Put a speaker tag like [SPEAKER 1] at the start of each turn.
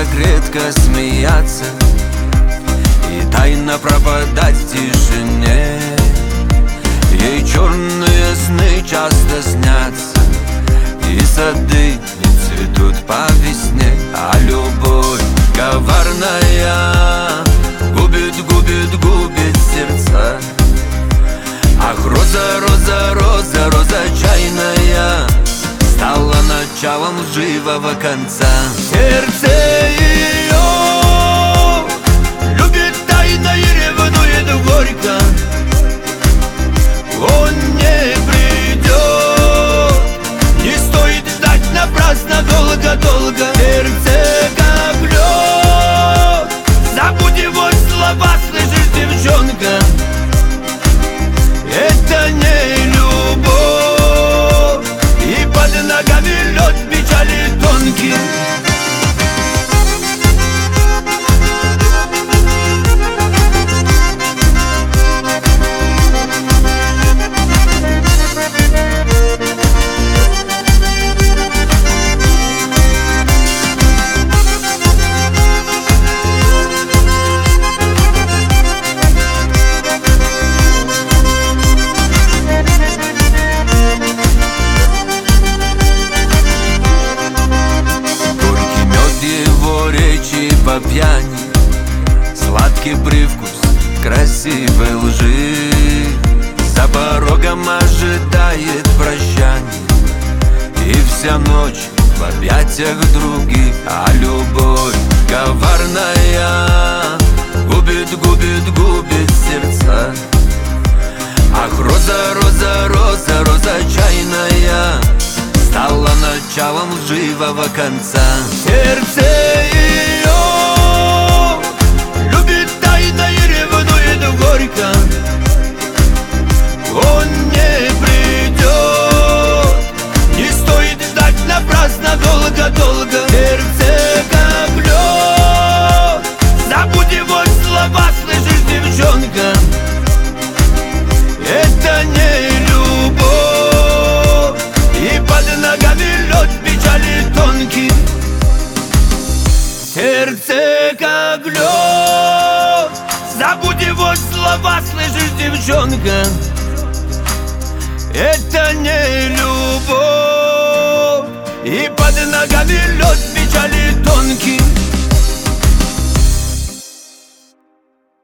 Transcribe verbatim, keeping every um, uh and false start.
[SPEAKER 1] так редко смеяться и тайно пропадать в тишине. Ей черные сны часто снятся, и сады не цветут по весне. А любовь коварная губит, губит, губит сердца. Ах, роза, роза, роза, роза чайная стала началом живого конца. Сердце ее любит тайно и ревнует горько. Он не придет, не стоит ждать напрасно долго-долго. Сердце как лед, забудь его слова, слышишь, девчонка? Это не любовь, и под ногами лед печали тонкий. По пьяни сладкий привкус красивой лжи. За порогом ожидает прощание, и вся ночь в объятиях других. А любовь коварная губит, губит, губит сердца. Ах, роза, роза, роза, роза чайная стала началом живого конца. Сердце ее любит тайно и ревнует горько. Он не придет, не стоит ждать напрасно долго-долго. Сердце как лед, забудь его слова, слышишь, девчонка? Это не любовь, и под ногами лед печали тонкий. Сердце как лед, забудь его слова, слышишь, девчонка? Это не любовь, и под ногами